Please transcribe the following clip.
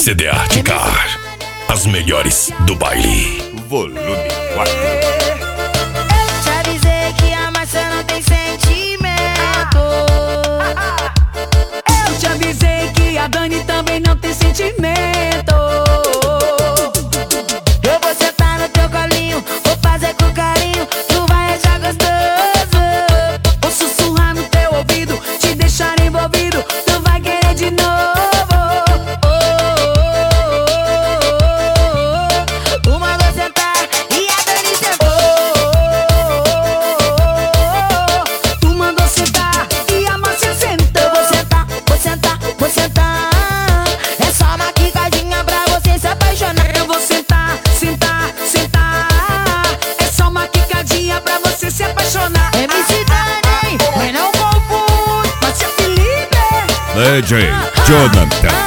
CD Arte Car, as melhores do baile. Volume 4. Eu te avisei que a maçã não tem sentimento. Eu te avisei que a Dani também não tem sentimento. Eu vou sentar no teu colinho, vou fazer com carinho, tu vai achar gostoso. Vou sussurrar no teu ouvido, te deixar envolvido, tu vai querer de novo. Tu mandou sentar e a Dani sentou. Tu mandou sentar e a Márcia sentou. Eu vou sentar, vou sentar, vou sentar. É só uma quicadinha pra você se apaixonar. Eu vou sentar, sentar, sentar. É só uma quicadinha pra você se apaixonar. MC Dani, mas não confunde. Márcia Felipe. DJ Jonathan.